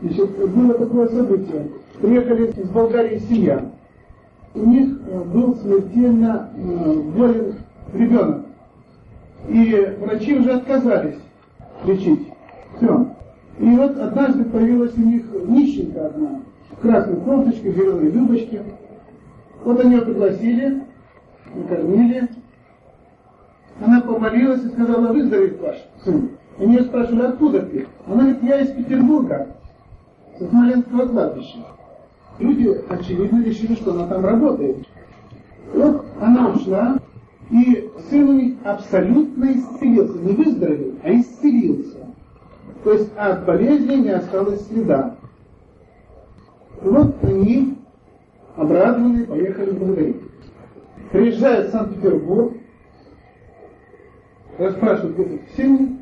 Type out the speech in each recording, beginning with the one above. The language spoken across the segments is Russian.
Значит, было такое событие. Приехали из Болгарии семья. У них был смертельно болен ребенок. И врачи уже отказались лечить. Все. И вот однажды появилась у них нищенка одна, в красной кофточке, в зеленой юбочке. Вот они ее пригласили, накормили. Она помолилась и сказала: выздоровеет ваш сын. Они ее спрашивали: откуда ты? Она говорит: я из Петербурга, со Смоленского кладбища. Люди, очевидно, решили, что она там работает. Вот она ушла, и сын у них абсолютно исцелился. Не выздоровел, а исцелился. То есть от болезни не осталось следа. И вот они, обрадованные, поехали в Болгарию. Приезжают в Санкт-Петербург, расспрашивают: где тут в семье?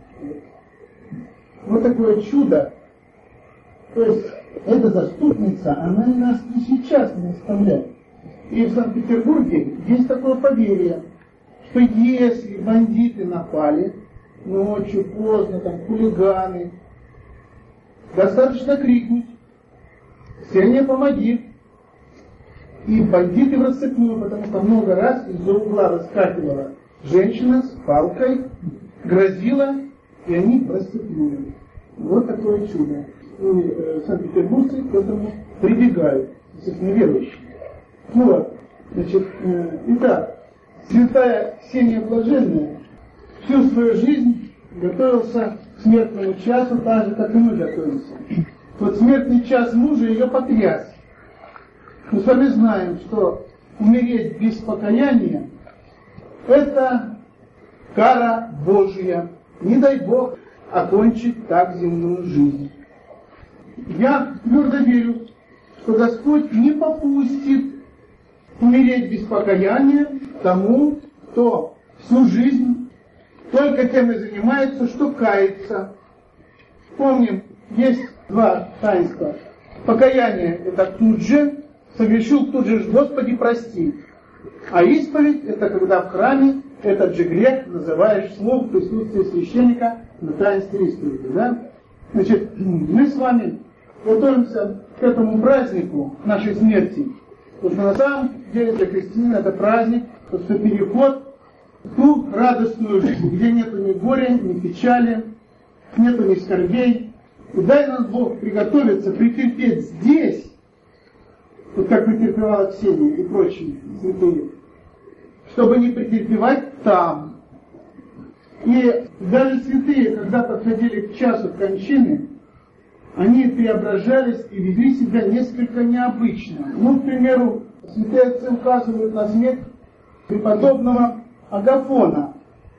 Вот такое чудо. То есть эта заступница, она нас и сейчас не оставляет. И в Санкт-Петербурге есть такое поверье, что если бандиты напали ночью, поздно, там, хулиганы, достаточно крикнуть: «Ксения, помоги!» И бандиты в рассыпную, потому что много раз из-за угла выскакивала женщина с палкой, грозила, и они в рассыпную. Вот такое чудо. И санкт-петербургцы к этому прибегают, естественно, верующие. Ну вот, значит, итак, святая Ксения Блаженная всю свою жизнь готовился к смертному часу, так же, как и мы готовимся. Вот смертный час мужа ее потряс. Мы с вами знаем, что умереть без покаяния – это кара Божья. Не дай Бог окончить так земную жизнь. Я твердо верю, что Господь не попустит умереть без покаяния тому, кто всю жизнь только тем и занимается, что кается. Помним, есть два таинства. Покаяние – это тут же, согрешил тут же: Господи, прости. А исповедь – это когда в храме этот же грех называешь вслух в присутствии священника на таинстве исповеди. Да? Значит, мы с вами готовимся к этому празднику нашей смерти. Потому что на самом деле для христианина это праздник, это переход в ту радостную жизнь, где нету ни горя, ни печали, нету ни скорбей. И дай нам Бог приготовиться, претерпеть здесь, вот как претерпевала Ксения и прочие святые, чтобы не претерпевать там. И даже святые, когда подходили к часу кончины, они преображались и вели себя несколько необычно. Ну, к примеру, святые отцы указывают на смерть преподобного Агафона.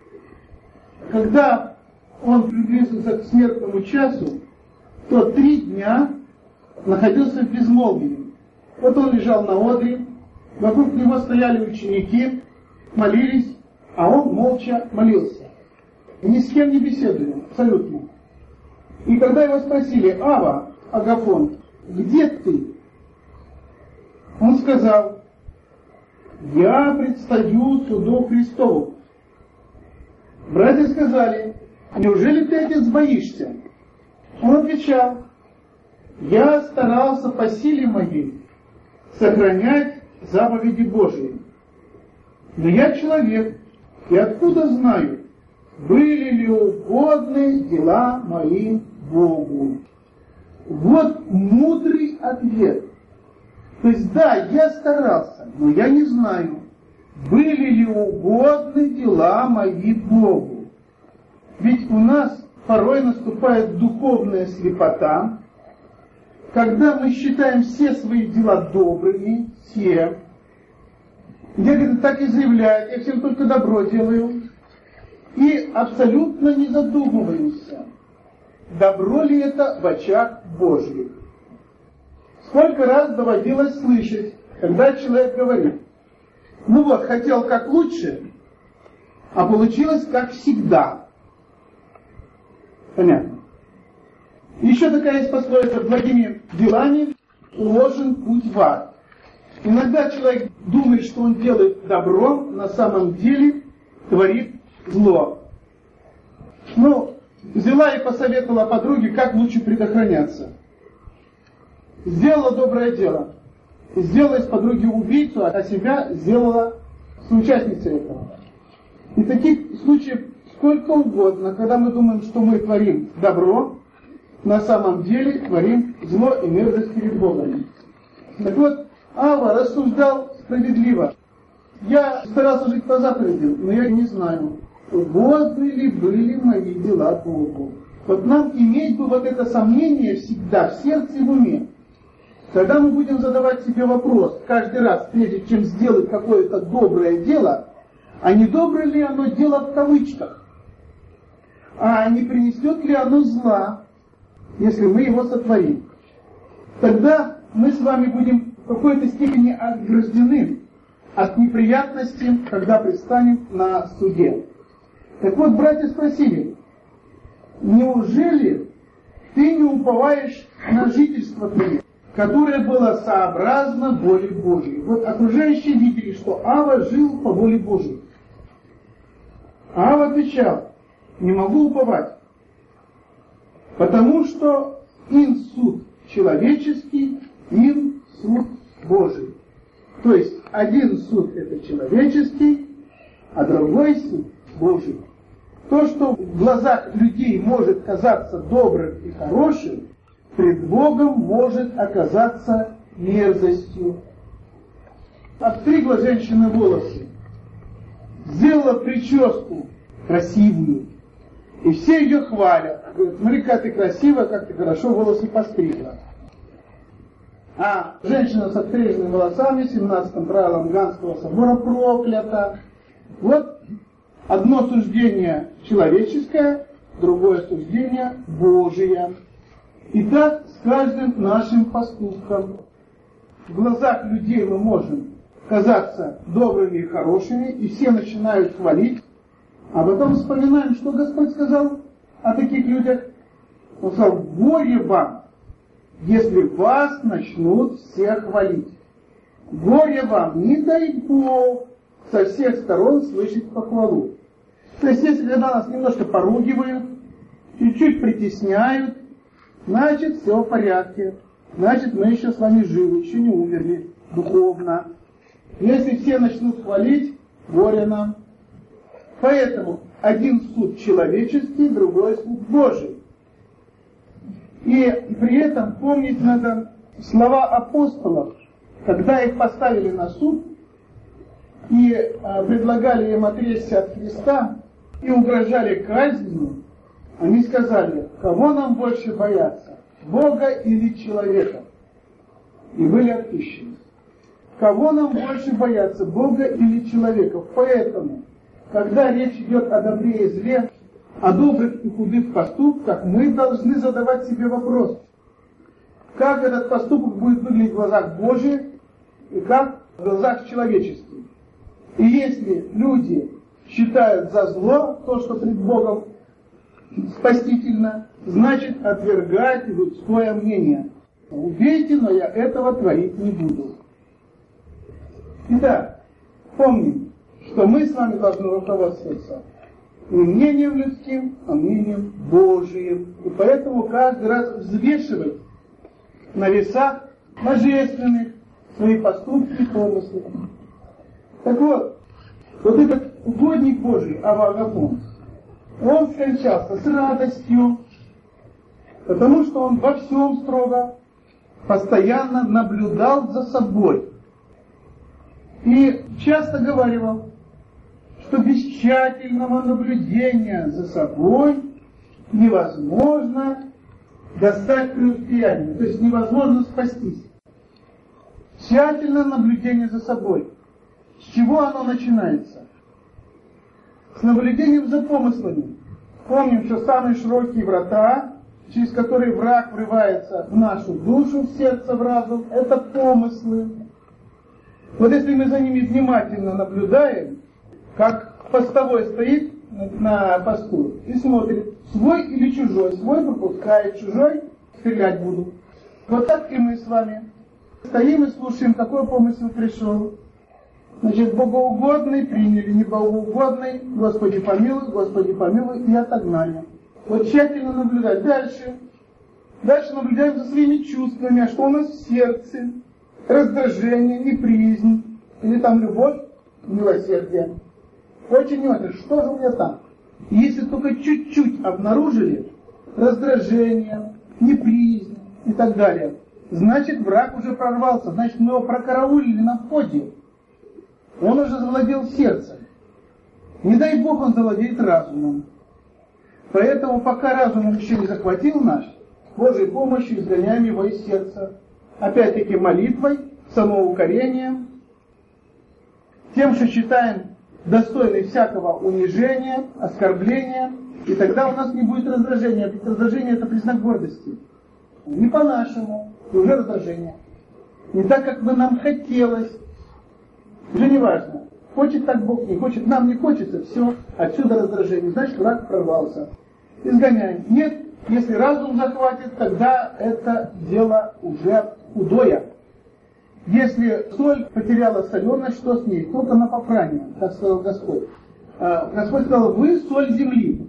Когда он приблизился к смертному часу, то 3 дня находился в безмолвии. Вот он лежал на одре, вокруг него стояли ученики, молились, а он молча молился. Ни с кем не беседовал, абсолютно. И когда его спросили: Ава, Агафон, где ты? Он сказал: я предстаю суду Христову. Братья сказали: неужели ты, отец, боишься? Он отвечал: я старался по силе моей сохранять заповеди Божии. Но я человек, и откуда знаю, были ли угодны дела мои Богу? Вот мудрый ответ. То есть, да, я старался, но я не знаю, были ли угодны дела мои Богу. Ведь у нас порой наступает духовная слепота, когда мы считаем все свои дела добрыми, все. Некоторые так и заявляют: я всем только добро делаю. И абсолютно не задумываемся, добро ли это в очах Божьих. Сколько раз доводилось слышать, когда человек говорит: ну вот, хотел как лучше, а получилось как всегда. Понятно? Еще такая есть пословица: благими делами уложен путь в ад. Иногда человек думает, что он делает добро, на самом деле творит зло. Ну, взяла и посоветовала подруге, как лучше предохраняться. сделала доброе дело. Сделала из подруги убийцу, а себя сделала соучастницей этого. И таких случаев сколько угодно, когда мы думаем, что мы творим добро, на самом деле творим зло и мерзость перед Богом. Так вот, Авва рассуждал справедливо. Я старался жить по заповедям, но я не знаю, угодны ли были мои дела Богу. Вот нам иметь бы вот это сомнение всегда в сердце и в уме. Когда мы будем задавать себе вопрос каждый раз, прежде чем сделать какое-то доброе дело, а не доброе ли оно дело в кавычках, а не принесет ли оно зла, если мы его сотворим, тогда мы с вами будем в какой-то степени ограждены от неприятностей, когда предстанем на суде. Так вот, братья спросили, неужели ты не уповаешь на жительство твое, которое было сообразно воле Божьей? Вот окружающие видели, что Авва жил по воле Божьей. А Авва отвечал, не могу уповать, потому что ин суд человеческий, ин суд Божий. То есть один суд это человеческий, а другой суд Божий. То, что в глазах людей может казаться добрым и хорошим, пред Богом может оказаться мерзостью. Отстригла женщина волосы, сделала прическу красивую, и все ее хвалят. Говорят, смотри, как ты красивая, как ты хорошо волосы постригла. А женщина с отстриженными волосами 17-м правилом Ганского собора проклята. Вот одно суждение человеческое, другое суждение Божие. И так с каждым нашим поступком. В глазах людей мы можем казаться добрыми и хорошими, и все начинают хвалить, а потом вспоминаем, что Господь сказал о таких людях. Он сказал, горе вам, если вас начнут все хвалить. Горе вам, не дай Бог со всех сторон слышать похвалу. То есть, если когда нас немножко поругивают, чуть-чуть притесняют, значит, все в порядке. Значит, мы еще с вами живы, еще не умерли духовно. Если все начнут хвалить, горе нам. Поэтому один суд человеческий, другой суд Божий. И при этом помнить надо слова апостолов, когда их поставили на суд и предлагали им отречься от Христа и угрожали казнью, они сказали, кого нам больше бояться, Бога или человека? И были отпущены. Кого нам больше бояться, Бога или человека? Поэтому, когда речь идет о добре и зле, о добрых и худых поступках, мы должны задавать себе вопрос, как этот поступок будет выглядеть в глазах Божьих и как в глазах человеческих. И если люди считают за зло то, что пред Богом спасительно, значит отвергать людское мнение. Убейте, но я этого творить не буду. Итак, помним, что мы с вами должны руководствоваться не мнением людским, а мнением Божиим. И поэтому каждый раз взвешивать на весах божественных свои поступки и помыслы. Так вот этот угодник Божий, Авва-Агапон, он скончался с радостью, потому что он во всем строго, постоянно наблюдал за собой. И часто говаривал, что без тщательного наблюдения за собой невозможно достать преуспеяние, то есть невозможно спастись. Тщательное наблюдение за собой. С чего оно начинается? С наблюдением за помыслами. Помним, что самые широкие врата, через которые враг врывается в нашу душу, в сердце, в разум, это помыслы. Вот если мы за ними внимательно наблюдаем, как постовой стоит на посту и смотрит, свой или чужой, свой пропускает, чужой стрелять буду. Вот так и мы с вами стоим и слушаем, какой помысл пришел. Значит, богоугодный приняли, не богоугодный, Господи помилуй, и отогнали. Вот тщательно наблюдать. Дальше. Дальше наблюдаем за своими чувствами, а что у нас в сердце. Раздражение, неприязнь, или там любовь, милосердие. Очень важно, что же у меня там. Если только чуть-чуть обнаружили раздражение, неприязнь и так далее, значит враг уже прорвался, значит мы его прокараулили на входе. Он уже завладел сердцем. Не дай Бог он завладеет разумом. Поэтому пока разум еще не захватил наш, с Божьей помощью изгоняем его из сердца. Опять-таки молитвой, самоукорением, тем, что считаем достойной всякого унижения, оскорбления, и тогда у нас не будет раздражения. Ведь раздражение — это признак гордости. Не по-нашему, и уже раздражение. Не так, как бы нам хотелось. Уже не важно. Хочет так Бог, не хочет, нам не хочется, все, отсюда раздражение. Значит, враг прорвался. Изгоняем. Нет, если разум захватит, тогда это дело уже худое. Если соль потеряла соленость, что с ней? Только на попрание, как сказал Господь. Господь сказал, вы соль земли.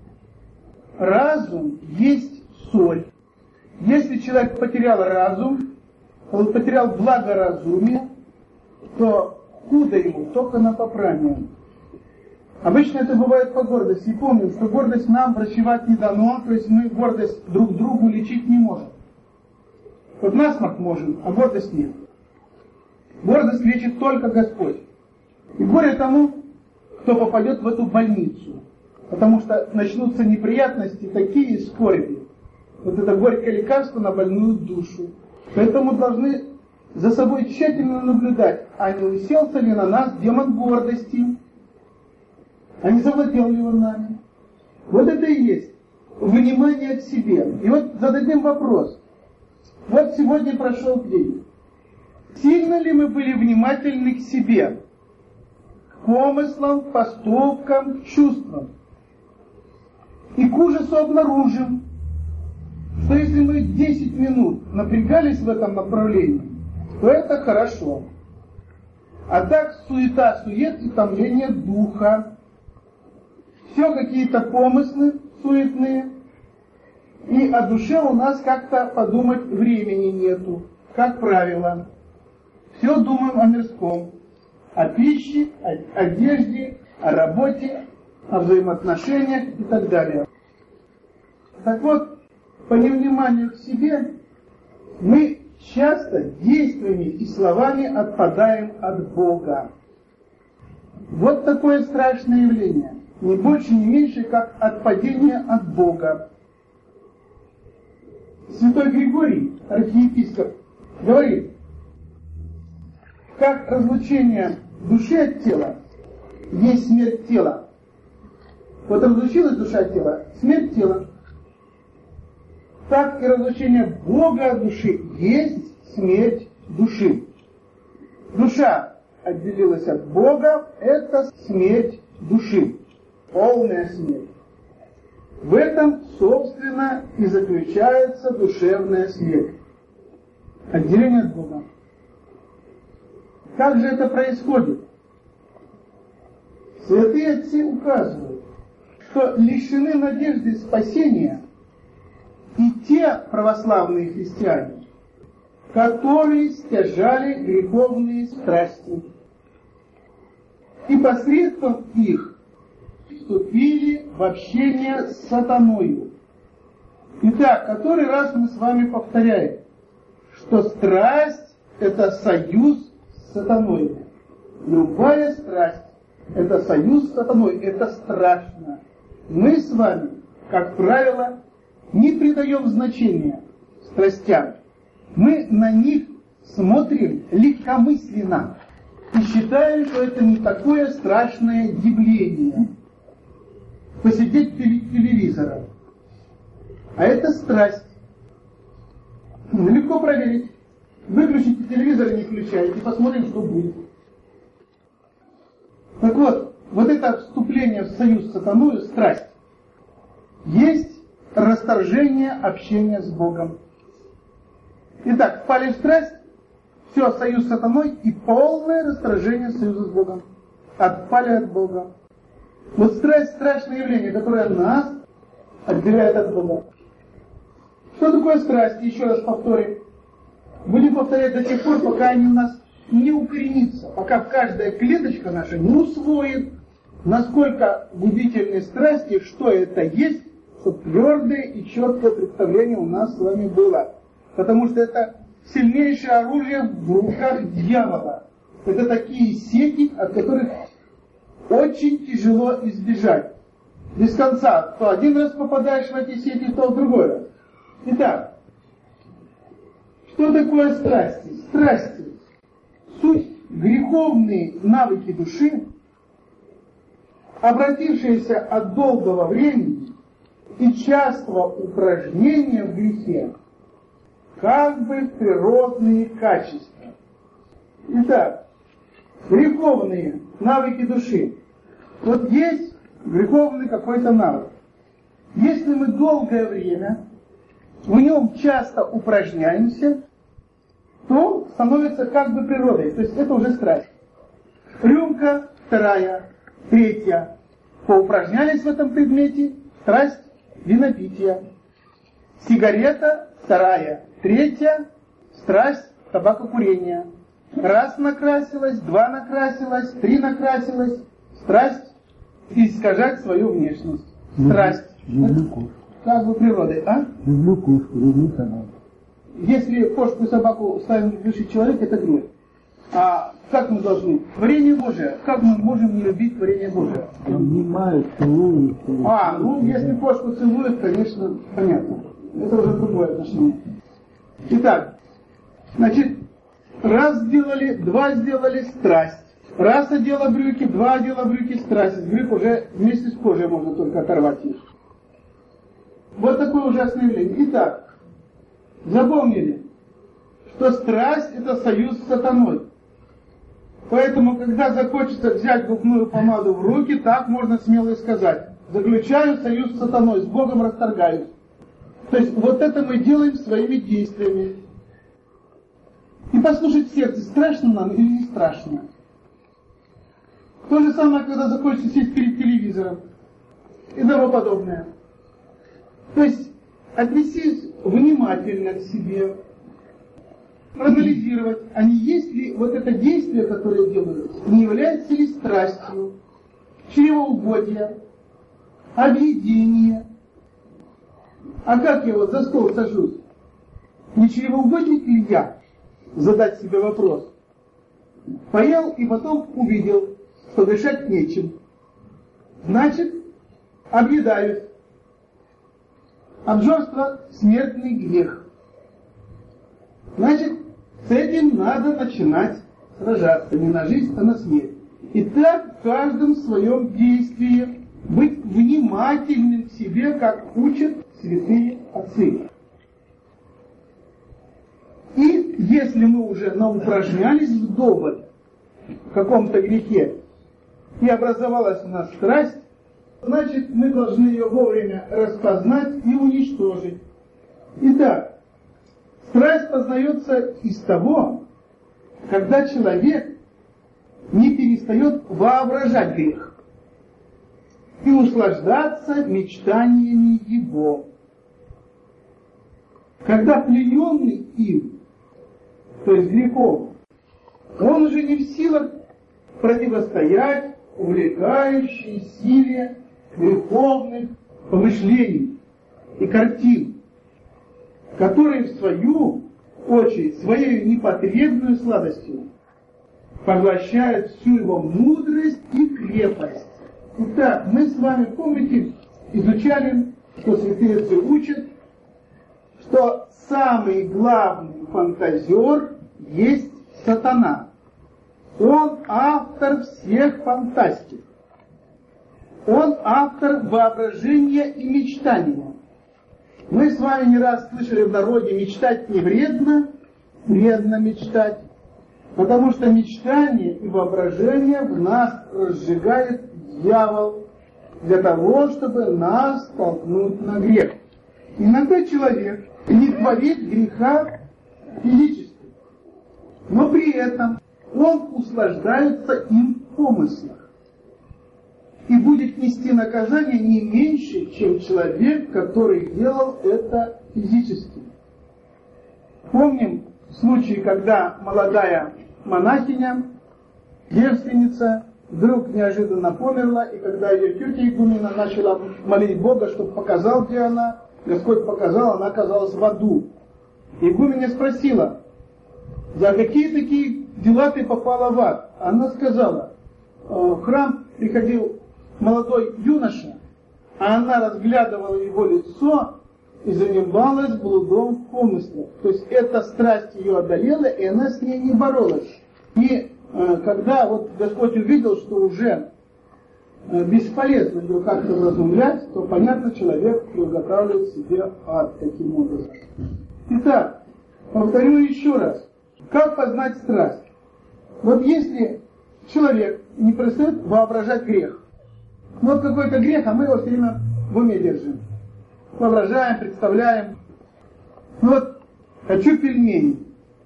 Разум есть соль. Если человек потерял разум, он потерял благоразумие, то худо ему только на попрание. Обычно это бывает по гордости. И помним, что гордость нам врачевать не дано, то есть мы гордость друг другу лечить не можем. Вот насморк можем, а гордость нет. Гордость лечит только Господь. И горе тому, кто попадет в эту больницу. Потому что начнутся неприятности, такие скорби. Вот это горькое лекарство на больную душу. Поэтому должны за собой тщательно наблюдать, а не уселся ли на нас демон гордости, а не завладел ли он нами. Вот это и есть внимание к себе. И вот зададим вопрос. Вот сегодня прошел день. Сильно ли мы были внимательны к себе? К помыслам, поступкам, чувствам? И к ужасу обнаружим, что если мы 10 минут напрягались в этом направлении, то это хорошо. А так суета-сует и томление духа. Все какие-то помыслы суетные. И о душе у нас как-то подумать времени нету, как правило. Все думаем о мирском. О пище, о одежде, о работе, о взаимоотношениях и так далее. Так вот, по невниманию к себе мы часто действиями и словами отпадаем от Бога. Вот такое страшное явление. Ни больше, ни меньше, как отпадение от Бога. Святой Григорий, архиепископ, говорит, как разлучение души от тела есть смерть тела. Вот разлучилась душа от тела, смерть тела. Так и разлучение Бога от души есть смерть души. Душа отделилась от Бога, это смерть души. Полная смерть. В этом, собственно, и заключается душевная смерть. Отделение от Бога. Как же это происходит? Святые отцы указывают, что лишены надежды спасения и те православные христиане, которые стяжали греховные страсти. И посредством их вступили в общение с сатаною. Итак, который раз мы с вами повторяем, что страсть – это союз с сатаной. Любая страсть – это союз с сатаной, это страшно. Мы с вами, как правило, не придаем значения страстям. Мы на них смотрим легкомысленно и считаем, что это не такое страшное явление. Посидеть перед телевизором. А это страсть. Легко проверить. Выключите телевизор и не включайте, посмотрим, что будет. Так вот, вот это вступление в союз с сатаною, страсть, есть расторжение общения с Богом. Итак, впали в страсть, все, союз с сатаной и полное расторжение союза с Богом. Отпали от Бога. Вот страсть — страшное явление, которое нас отделяет от Бога. Что такое страсти? Еще раз повторим. Будем повторять до тех пор, пока они у нас не укоренятся, пока каждая клеточка наша не усвоит, насколько губительны страсти, что это есть, чтобы твердое и четкое представление у нас с вами было. Потому что это сильнейшее оружие в руках дьявола. Это такие сети, от которых очень тяжело избежать. Без конца. То один раз попадаешь в эти сети, то в другой раз. Итак, что такое страсти? Страсти. Суть греховные навыки души, обратившиеся от долгого времени и частого упражнения в грехе, как бы природные качества. Итак, греховные навыки души. Вот есть греховный какой-то навык. Если мы долгое время в нем часто упражняемся, то становится как бы природой. То есть это уже страсть. Рюмка, вторая, третья. Поупражнялись в этом предмете, страсть винопития. Сигарета, вторая, третья, страсть табакокурения. Раз накрасилась, два накрасилась, три накрасилась, страсть искажать свою внешность. Страсть. Как бы природой, а? Люблю кошку, люблю собаку. Если кошку и собаку ставим выше человека, это грех. А как мы должны? Творение Божие. Как мы можем не любить творение Божие? Обнимают, целуют. Если кошку целуют, конечно, понятно. Это уже другое отношение. Итак, значит, раз сделали, два сделали, страсть. Раз одела брюки, два одела брюки, страсть. Брюк уже вместе с кожей можно только оторвать их. Вот такое ужасное явление. Итак, запомнили, что страсть – это союз с сатаной. Поэтому, когда захочется взять губную помаду в руки, так можно смело и сказать. Заключаю союз с сатаной, с Богом расторгаюсь. То есть, вот это мы делаем своими действиями. И послушать сердце, страшно нам или не страшно. То же самое, когда захочется сесть перед телевизором и тому подобное. То есть, отнесись внимательно к себе, проанализировать, а не есть ли вот это действие, которое делают, не является ли страстью, чревоугодие, объедение. А как я вот за стол сажусь? Не чревоугодник ли я? Задать себе вопрос. Поел и потом увидел, что дышать нечем. Значит, объедаюсь. Обжорство – смертный грех. Значит, с этим надо начинать сражаться. Не на жизнь, а на смерть. И так в каждом своем действии быть внимательным к себе, как учат святые отцы. И если мы уже наупражнялись вдоволь в каком-то грехе, и образовалась у нас страсть, значит, мы должны ее вовремя распознать и уничтожить. Итак, страсть познается из того, когда человек не перестает воображать грех и услаждаться мечтаниями его. Когда плененный им, то есть грехом, он уже не в силах противостоять увлекающей силе греховных помышлений и картин, которые в свою очередь своей непотребной сладостью поглощают всю его мудрость и крепость. Итак, мы с вами, помните, изучали, что святые отцы учат, что самый главный фантазер есть сатана. Он автор всех фантастик. Он автор воображения и мечтания. Мы с вами не раз слышали в народе: мечтать не вредно, вредно мечтать. Потому что мечтание и воображение в нас разжигает дьявол для того, чтобы нас толкнуть на грех. Иногда человек не творит греха физически, но при этом он услаждается им в помыслах и будет нести наказание не меньше, чем человек, который делал это физически. Помним случай, когда молодая монахиня, девственница, вдруг неожиданно померла, и когда ее тетя игумена начала молить Бога, чтобы показал, где она, Господь показал, она оказалась в аду. Игуменя спросила: за какие такие дела ты попала в ад? Она сказала: в храм приходил молодой юноша, а она разглядывала его лицо и занималась блудом в помыслах. То есть эта страсть ее одолела, и она с ней не боролась. И когда вот Господь увидел, что уже бесполезно ее как-то вразумлять, то, понятно, человек приготавливает себе ад таким образом. Итак, повторю еще раз. Как познать страсть? Вот если человек не перестает воображать грех, вот какой-то грех, а мы его все время в уме держим. Воображаем, представляем. Вот хочу пельмени.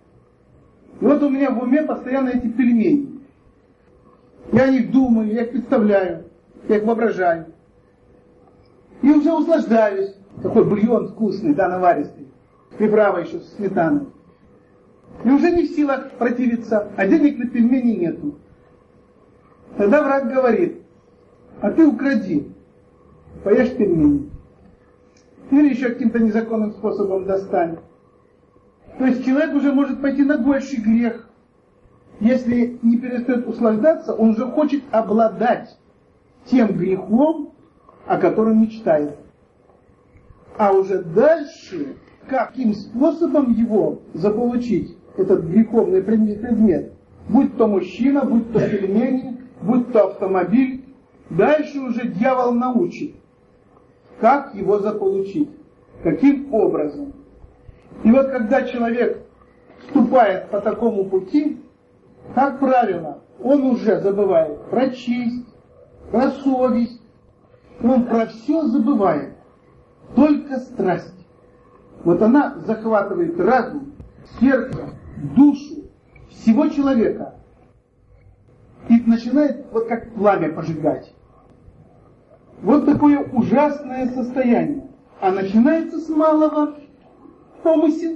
И вот у меня в уме постоянно эти пельмени. Я о них думаю, я их представляю, я их воображаю. И уже услаждаюсь. Такой бульон вкусный, да, наваристый. Приправа еще с сметаной. И уже не в силах противиться, а денег на пельмени нету. Тогда враг говорит: а ты укради, поешь пельмени. Или еще каким-то незаконным способом достань. То есть человек уже может пойти на больший грех. Если не перестает услаждаться, он уже хочет обладать тем грехом, о котором мечтает. А уже дальше, каким способом его заполучить, этот греховный предмет, будь то мужчина, будь то пельмени, будь то автомобиль, дальше уже дьявол научит, как его заполучить, каким образом. И вот когда человек ступает по такому пути, как правило, он уже забывает про честь, про совесть, он про все забывает, только страсть. Вот она захватывает разум, сердце, душу всего человека и начинает вот как пламя пожигать. Вот такое ужасное состояние. А начинается с малого: помысел.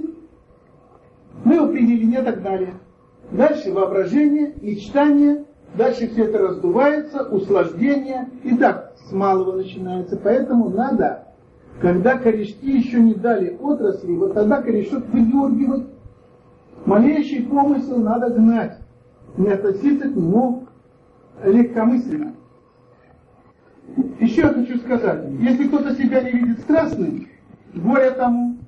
Мы его приняли, не отогнали. Дальше воображение, мечтание. Дальше все это раздувается, услаждение. И так с малого начинается. Поэтому надо, когда корешки еще не дали отрасли, вот тогда корешок выдергивать. Малейший помысел надо гнать. Не относиться к нему легкомысленно. Еще хочу сказать, если кто-то себя не видит страстным, горе тому.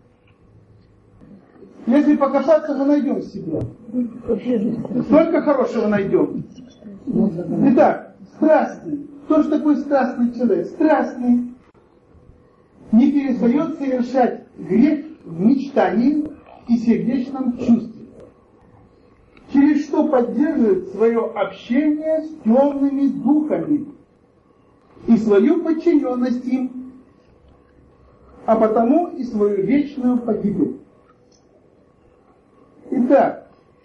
Если покопаться, мы найдем себя. Столько хорошего найдем. Итак, страстный. Кто же такой страстный человек? Страстный не перестает совершать грех в мечтании и сердечном чувстве. Через что поддерживает свое общение с темными духами и свою подчиненность им, а потому и свою вечную погибель. Итак,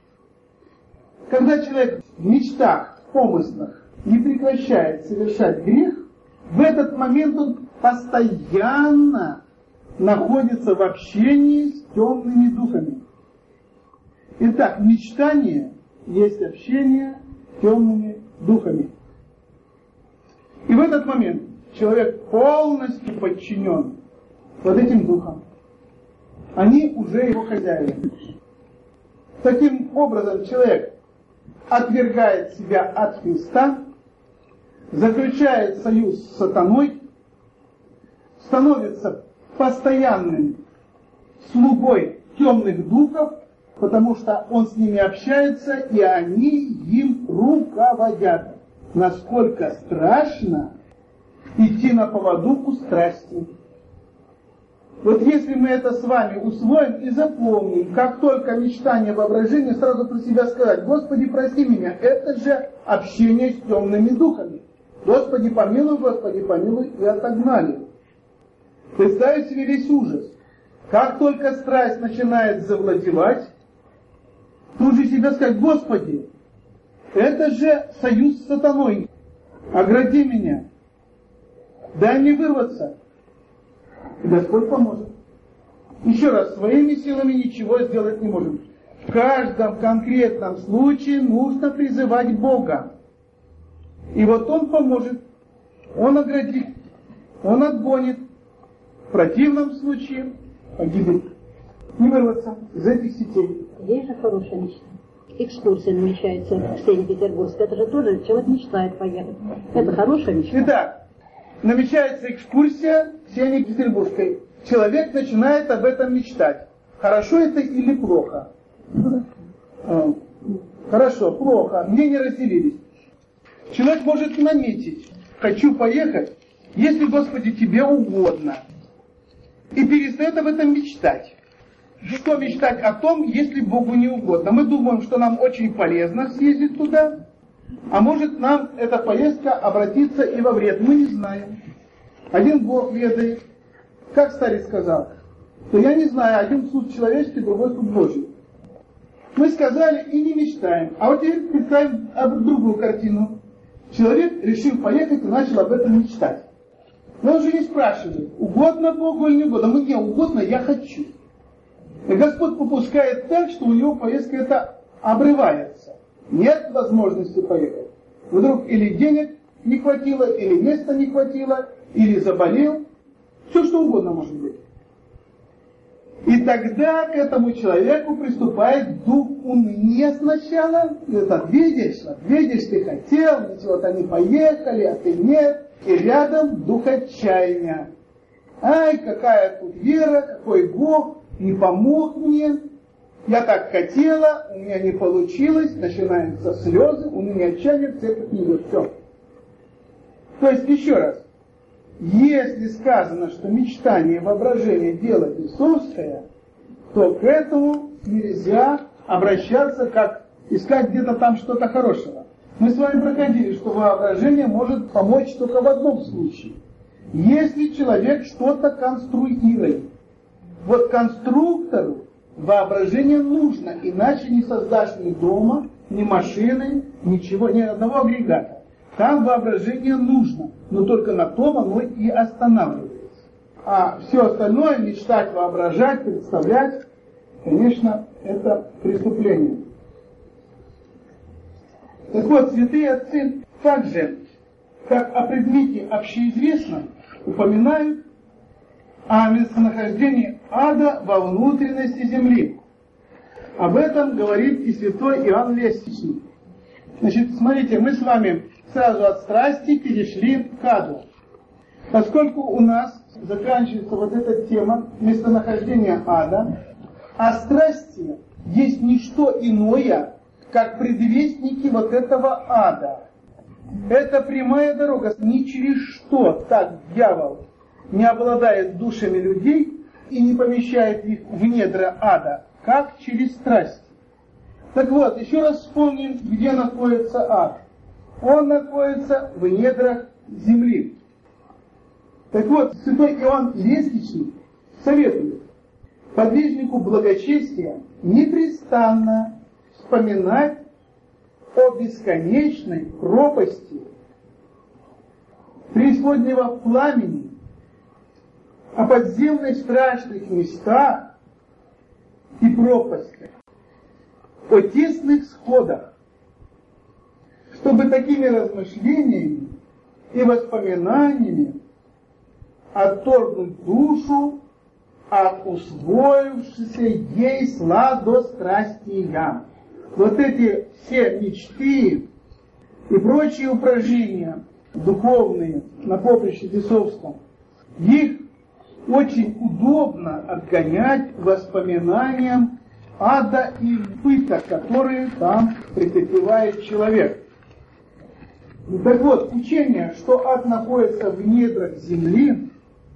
когда человек в мечтах, в помыслах не прекращает совершать грех, в этот момент он постоянно находится в общении с темными духами. Итак, мечтание есть общение с темными духами. И в этот момент человек полностью подчинен вот этим духам. Они уже его хозяева. Таким образом, человек отвергает себя от Христа, заключает союз с сатаной, становится постоянным слугой темных духов, потому что он с ними общается, и они им руководят. Насколько страшно идти на поводу у страсти. Вот если мы это с вами усвоим и запомним, как только мечтание, воображение, сразу про себя сказать: Господи, прости меня, это же общение с темными духами. Господи, помилуй, и отогнали. Представить себе весь ужас. Как только страсть начинает завладевать, тут же себя сказать: Господи, это же союз с сатаной. Огради меня. Дай мне вырваться. И Господь поможет. Еще раз, своими силами ничего сделать не можем. В каждом конкретном случае нужно призывать Бога. И вот Он поможет, Он оградит, Он отгонит. В противном случае погибнет. Не вырваться из этих сетей. Есть же хорошая мечта. Экскурсия намечается в Санкт-Петербурге. Это же тоже человек мечтает поехать. Это хорошая мечта. Итак, намечается экскурсия в Санкт-Петербургской. Человек начинает об этом мечтать. Хорошо это или плохо? Хорошо, плохо. Мнения разделились. Человек может наметить: хочу поехать, если, Господи, тебе угодно. И перестает об этом мечтать. Что мечтать о том, если Богу не угодно? Мы думаем, что нам очень полезно съездить туда, а может нам эта поездка обратиться и во вред. Мы не знаем. Один Бог ведает. Как старец сказал, то я не знаю, один суд человеческий, другой суд Божий. Мы сказали и не мечтаем. А вот теперь представим другую картину. Человек решил поехать и начал об этом мечтать. Но он же не спрашивает, угодно Богу или не угодно. Мне угодно, я хочу. И Господь попускает так, что у него поездка эта обрывается. Нет возможности поехать. Вдруг или денег не хватило, или места не хватило, или заболел. Все что угодно может быть. И тогда к этому человеку приступает дух уныния сначала. Это видишь, ты хотел, ведь вот они поехали, а ты нет. И рядом дух отчаяния. Ай, какая тут вера, какой Бог, не помог мне. Я так хотела, у меня не получилось. Начинаются слезы, уныние, отчаяние, в церковь не идет. Все. То есть, еще раз. Если сказано, что мечтание, воображение – дело бесовское, то к этому нельзя обращаться, как искать где-то там что-то хорошего. Мы с вами проходили, что воображение может помочь только в одном случае. Если человек что-то конструирует. Вот конструктору воображение нужно, иначе не создашь ни дома, ни машины, ничего, ни одного агрегата. Там воображение нужно, но только на том оно и останавливается. А все остальное, мечтать, воображать, представлять, конечно, это преступление. Так вот, святые отцы также, как о предмете общеизвестном, упоминают о местонахождении ада во внутренности земли. Об этом говорит и святой Иоанн Лестничник. Значит, смотрите, мы с вами сразу от страсти перешли к аду. Поскольку у нас заканчивается вот эта тема местонахождения ада, а страсти есть не что иное, как предвестники вот этого ада. Это прямая дорога, ни через что так дьявол не обладает душами людей и не помещает их в недра ада, как через страсти. Так вот, еще раз вспомним, где находится ад. Он находится в недрах земли. Так вот, святой Иоанн Лестничник советует подвижнику благочестия непрестанно вспоминать о бесконечной пропасти преисподнего пламени, о подземных страшных местах и пропастях, о тесных сходах, чтобы такими размышлениями и воспоминаниями отторгнуть душу от усвоившейся ей сладострастия. Вот эти все мечты и прочие упражнения духовные на поприще бесовском, их очень удобно отгонять воспоминаниям ада и пыток, которые там претерпевает человек. Так вот, учение, что ад находится в недрах земли,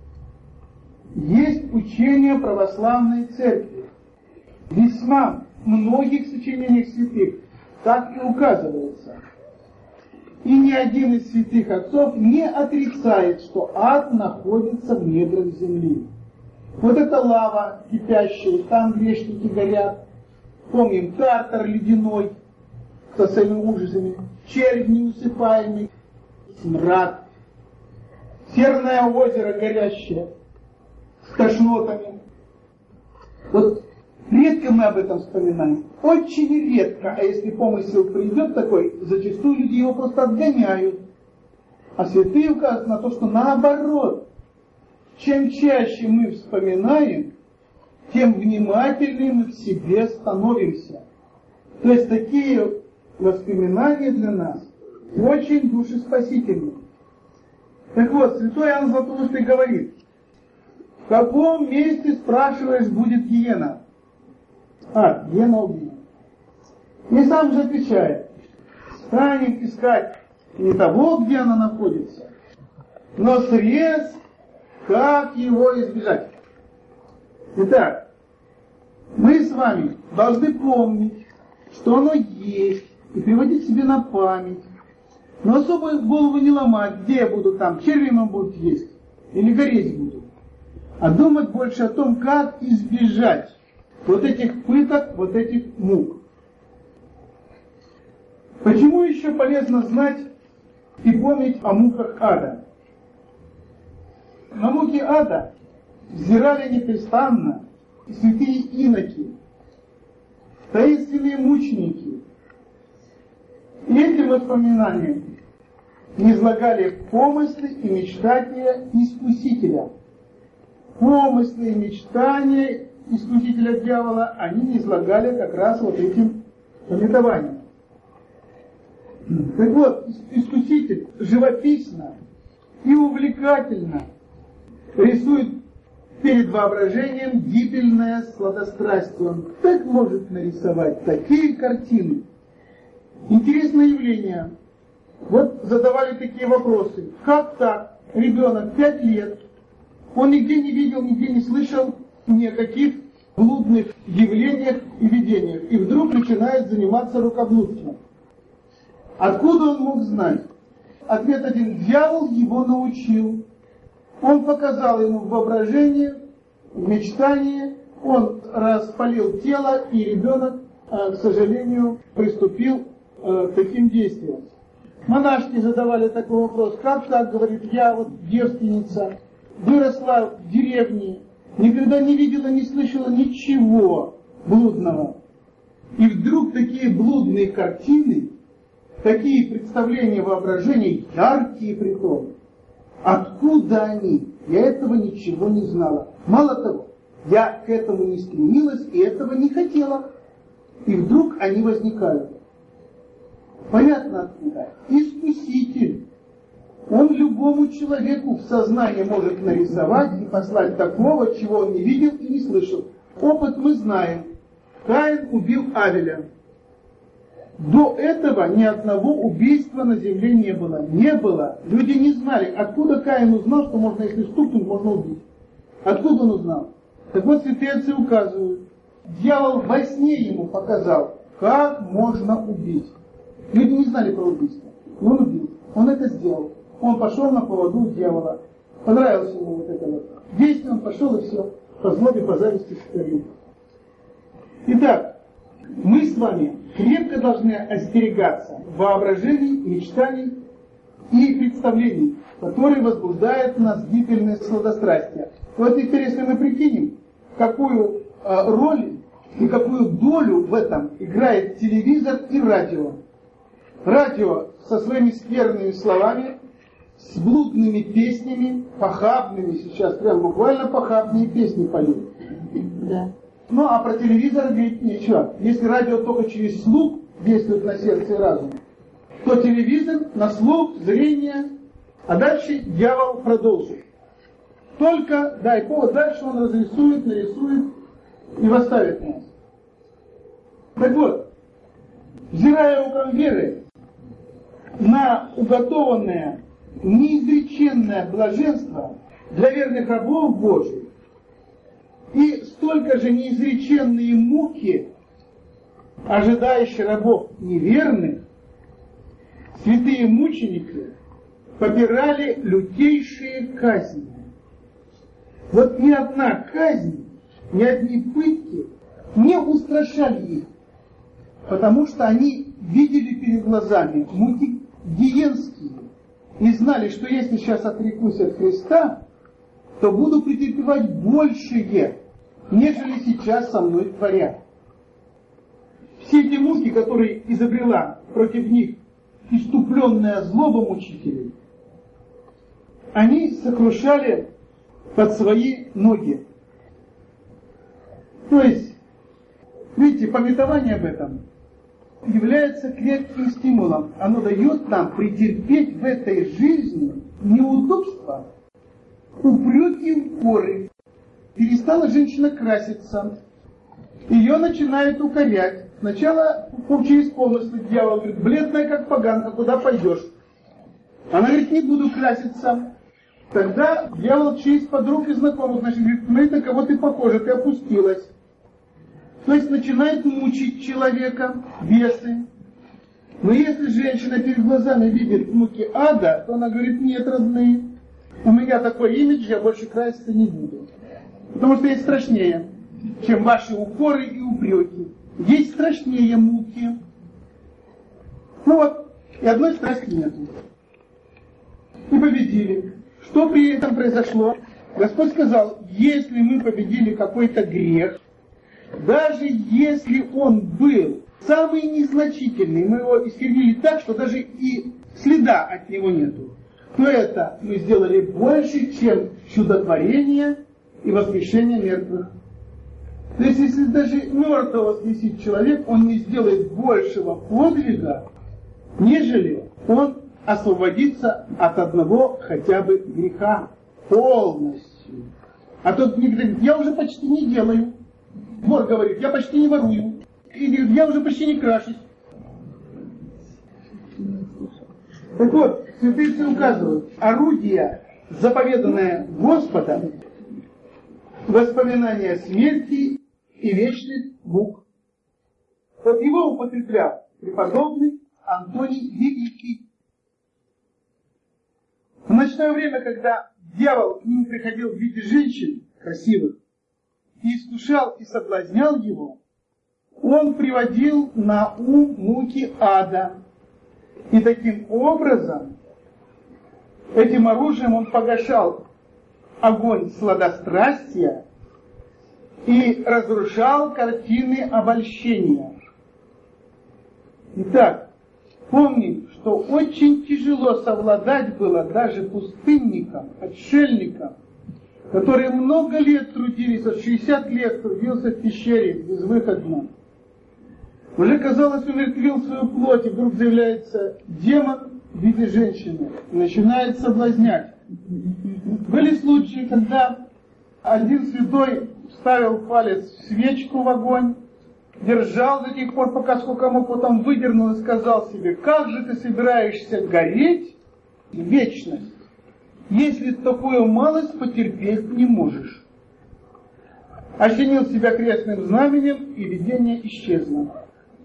есть учение православной церкви. Весьма многих сочинениях святых так и указывается. И ни один из святых отцов не отрицает, что ад находится в недрах земли. Вот эта лава кипящая, там грешники горят. Помним, Тартар ледяной со своими ужасами, червь неусыпаемый, смрад, Серное озеро горящее с тошнотами. Вот редко мы об этом вспоминаем. Очень редко. А если помысел придет такой, зачастую люди его просто отгоняют. А святые указывают на то, что наоборот, чем чаще мы вспоминаем, тем внимательнее мы к себе становимся. То есть такие воспоминания для нас очень душеспасительны. Так вот, святой Иоанн Златоустый говорит, в каком месте, спрашиваешь, будет гиена? Гиена убиена. И сам же отвечает, станем искать не того, где она находится, но средств, как его избежать. Итак, мы с вами должны помнить, что оно есть, и приводить себе на память. Но особо голову не ломать, где я буду там, червями будут есть, или гореть буду. А думать больше о том, как избежать вот этих пыток, вот этих мук. Почему еще полезно знать и помнить о муках ада? На муки ада взирали непрестанно святые иноки, таинственные мученики. И этим воспоминанием низлагали помыслы и мечтания искусителя. Помыслы и мечтания искусителя дьявола они низлагали как раз вот этим пометованием. Так вот, искуситель живописно и увлекательно рисует перед воображением гибельное сладострастие. Он так может нарисовать такие картины. Интересное явление. Вот задавали такие вопросы. Как так? Ребенок 5 лет. Он нигде не видел, нигде не слышал ни о каких блудных явлениях и видениях. И вдруг начинает заниматься рукоблудством. Откуда он мог знать? Ответ один. Дьявол его научил. Он показал ему в воображении, в мечтании. Он распалил тело, и ребенок, к сожалению, приступил к таким действиям. Монашки задавали такой вопрос. Как так, говорит, я вот девственница, выросла в деревне, никогда не видела, не слышала ничего блудного. И вдруг такие блудные картины, такие представления воображения, яркие притом. Откуда они? Я этого ничего не знала. Мало того, я к этому не стремилась и этого не хотела. И вдруг они возникают. Понятно откуда? Искуситель. Он любому человеку в сознание может нарисовать и послать такого, чего он не видел и не слышал. Опыт мы знаем. Каин убил Авеля. До этого ни одного убийства на земле не было. Не было. Люди не знали, откуда Каин узнал, что можно, если стукнуть, можно убить. Откуда он узнал? Так вот, святые отцы указывают. Дьявол во сне ему показал, как можно убить. Люди не знали про убийство. Но он убил. Он это сделал. Он пошел на поводу у дьявола. Понравилось ему вот это вот. Действие, он пошел и все. По злобе, по зависти сотворил. Итак, мы с вами крепко должны остерегаться воображений, мечтаний и представлений, которые возбуждают в нас гибельное сладострастие. Вот теперь, если мы прикинем, какую роль и какую долю в этом играет телевизор и радио. Радио со своими скверными словами, с блудными песнями, похабными, сейчас прям буквально похабные песни поют. Да. Ну, а про телевизор говорить нечего. Если радио только через слух действует на сердце и разум, то телевизор на слух, зрение, а дальше дьявол продолжит. Только дай повод, дальше он разрисует, нарисует и восставит нас. Так вот, взирая рукам веры на уготованное, неизреченное блаженство для верных рабов Божьих, и столько же неизреченные муки, ожидающие рабов неверных, святые мученики попирали лютейшие казни. Вот ни одна казнь, ни одни пытки не устрашали их, потому что они видели перед глазами муки гиенские и знали, что если сейчас отрекусь от Христа, то буду претерпевать большее, нежели сейчас со мной творят. Все эти муки, которые изобрела против них иступленная злоба мучителей, они сокрушали под свои ноги. То есть, видите, памятование об этом является крепким стимулом. Оно дает нам претерпеть в этой жизни неудобства, упреки, укоры. Перестала женщина краситься. Ее начинают укорять. Сначала через помыслы дьявол говорит: бледная как поганка, куда пойдешь? Она говорит: не буду краситься. Тогда дьявол через подруг и знакомых, значит, говорит: смотри, на кого ты похожа, ты опустилась. То есть начинает мучить человека бесы. Но если женщина перед глазами видит муки ада, то она говорит: нет, родные, у меня такой имидж, я больше краситься не буду. Потому что есть страшнее, чем ваши укоры и упреки. Есть страшнее муки. Ну вот, и одной страсти нету. И победили. Что при этом произошло? Господь сказал: если мы победили какой-то грех, даже если он был самый незначительный, мы его искривили так, что даже и следа от него нету, то это мы сделали больше, чем чудотворение и воскрешение мертвых. То есть, если даже мертвого воскресит человек, он не сделает большего подвига, нежели он освободится от одного хотя бы греха полностью. А тот не говорит: я уже почти не делаю. Вор говорит: я почти не ворую. И говорит: я уже почти не крашусь. Так вот, святые отцы указывают: орудие, заповеданное Господом, воспоминание смерти и вечных мук. Вот его употреблял преподобный Антоний Великий. В ночное время, когда дьявол к нему приходил в виде женщин красивых и искушал и соблазнял его, он приводил на ум муки ада. И таким образом, этим оружием он погашал огонь сладострастия и разрушал картины обольщения. Итак, помним, что очень тяжело совладать было даже пустынникам, отшельникам, которые много лет трудились, от 60 лет трудился в пещере безвыходно. Уже, казалось, умертвил свою плоть, и вдруг заявляется демон в виде женщины и начинает соблазнять. Были случаи, когда один святой вставил палец в свечку в огонь, держал до тех пор, пока сколько мог, потом выдернул и сказал себе: как же ты собираешься гореть в вечность, если такую малость потерпеть не можешь? Осенил себя крестным знаменем, и видение исчезло.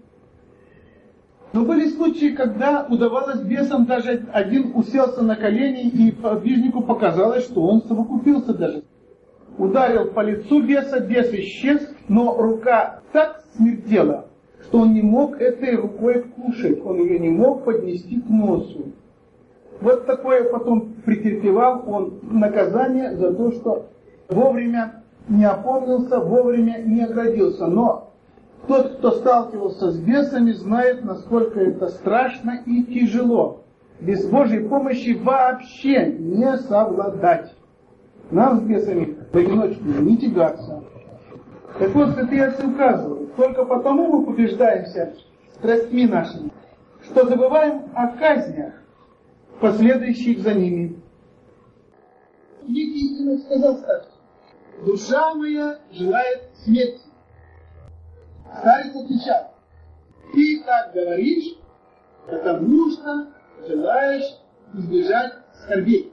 Но были случаи, когда удавалось бесам, даже один уселся на колени, и подвижнику показалось, что он совокупился даже. Ударил по лицу беса, бес исчез, но рука так смертела, что он не мог этой рукой кушать, он ее не мог поднести к носу. Вот такое потом претерпевал он наказание за то, что вовремя не опомнился, вовремя не оградился. Но тот, кто сталкивался с бесами, знает, насколько это страшно и тяжело. Без Божьей помощи вообще не совладать. Нам с бесами в одиночку не тягаться. Так вот, святые отцы указывают: только потому мы побеждаемся страстьми нашими, что забываем о казнях, последующих за ними. Великий Синод сказал так: душа моя желает смерти. Старец отвечал: ты так говоришь, потому что желаешь избежать скорбей.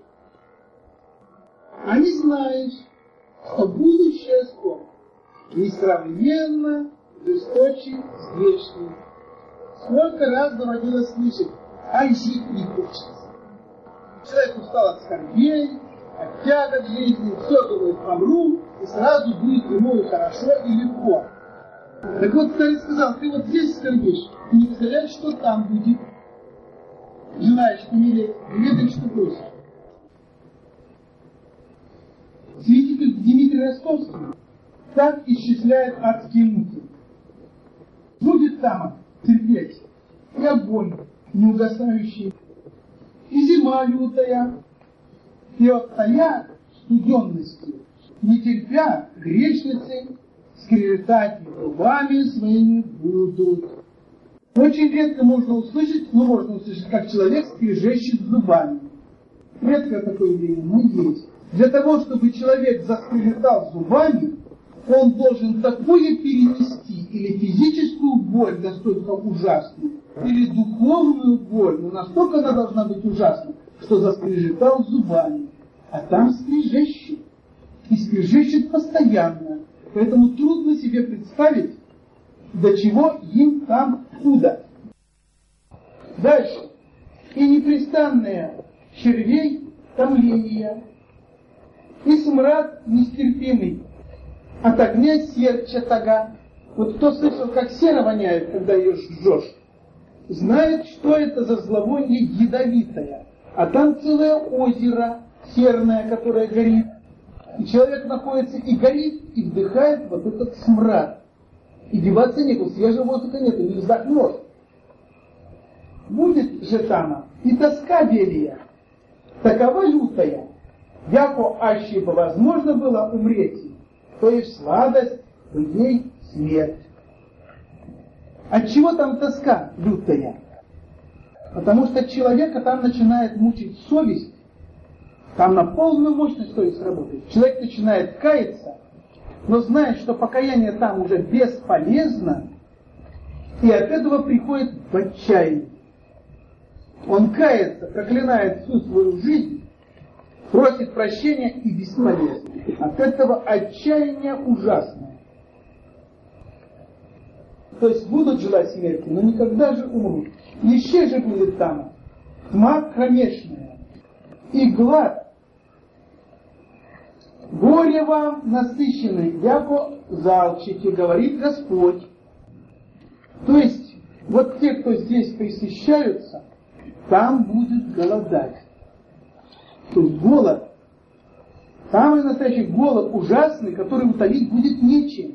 А не знаешь, что будущее скоро несравненно жесточе здешней. Сколько раз доводилось слышать: а жить не хочется. Человек устал от скорбей, от тягот жизни, все думает: помру, и сразу будет ему и хорошо, и легко. Так вот, старец сказал: ты вот здесь скорбишь, ты не представляешь, что там будет. Желаешь умереть, не ведаешь, что просишь. Святитель Дмитрий Ростовский так исчисляет адские муки. Будет там терпеть и огонь неугасающий, и зима лютая, и от тая студенности, не терпя грешницы, скрежетать зубами своими будут. Очень редко можно услышать, как человек скрежещет зубами. Редко такое явление, но есть. Для того, чтобы человек заскрежетал зубами, он должен такое перенести или физическую боль настолько ужасную, или духовную боль, но настолько она должна быть ужасна, что заскрежетал зубами. А там скрежещет. И скрежещет постоянно. Поэтому трудно себе представить, до чего им там худо. Дальше. И непрестанное червей томление, и смрад нестерпимый от огня серча тага. Вот кто слышал, как сера воняет, когда ее жжешь, знает, что это за зловоние ядовитое. А там целое озеро серное, которое горит. И человек находится и горит, и вдыхает вот этот смрад. И деваться некуда, свежего воздуха нет, не вздохнешь. Будет же там и тоска велия, такова лютая, яко аще бы возможно было умреть, то и в сладость, в ей смерть. Отчего там тоска лютая? Потому что человека там начинает мучить совесть, там на полную мощность совесть работает. Человек начинает каяться, но знает, что покаяние там уже бесполезно, и от этого приходит в отчаяние. Он кается, проклинает всю свою жизнь, просит прощения и бесполезно. От этого отчаяние ужасное. То есть будут желать смерти, но никогда же умрут. Еще же будет там тьма кромешная и глад. Горе вам насыщенный, яко залчите, говорит Господь. То есть, вот те, кто здесь пресыщаются, там будет голодать. То есть голод, самый настоящий голод, ужасный, который утолить будет нечем.